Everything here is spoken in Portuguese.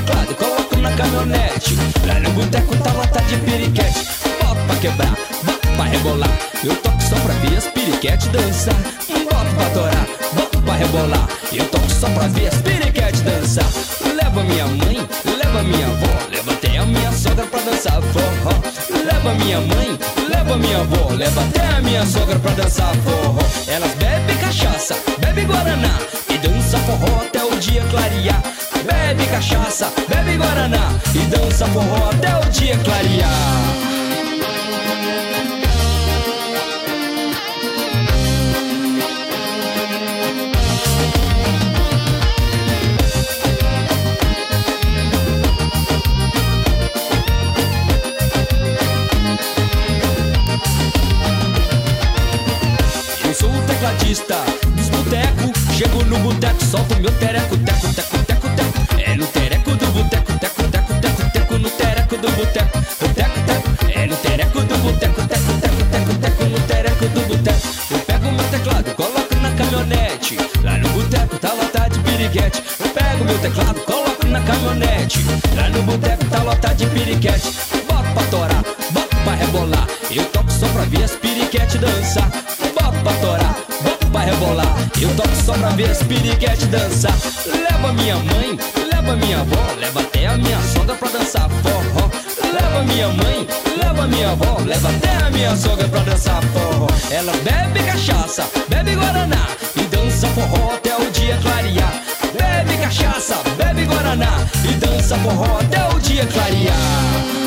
teclado, coloco na caminhonete. Lá no boteco tá lotado de piriquete. Boto pra quebrar, boto pra rebolar. Eu toco só pra ver as piriquete dançar. Boto pra torar, boto pra rebolar. Eu toco só pra ver as piriquete dançar. Leva minha mãe, leva minha avó, leva até a minha sogra pra dançar forró. Leva minha mãe, leva minha avó, leva até a minha sogra pra dançar forró. Elas bebem cachaça, bebem guaraná e dança forró até o dia clarear. Bebe cachaça, bebe guaraná e dança forró até o dia clarear. Dos boteco, chego no boteco, solto meu tereco, teco, teco, teco, teco. É no tereco do boteco, teco, teco, teco, teco. No tereco do boteco, teco, teco. É no tereco do boteco, teco, teco, teco, teco. No tereco do boteco. Eu pego meu teclado, coloco na caminhonete. Lá no boteco tá lotado de piriquete. Eu pego meu teclado, coloco na caminhonete. Lá no boteco tá lotado de piriquete. Boto pra torar, boto pra rebolar. Eu toco só pra ver as piriquete dançar. Boto pra torar, pra rebolar, eu toco só pra ver as piriquete dançar. Leva minha mãe, leva minha avó, leva até a minha sogra pra dançar forró. Leva minha mãe, leva minha avó, leva até a minha sogra pra dançar forró. Ela bebe cachaça, bebe guaraná e dança forró até o dia clarear. Bebe cachaça, bebe guaraná e dança forró até o dia clarear.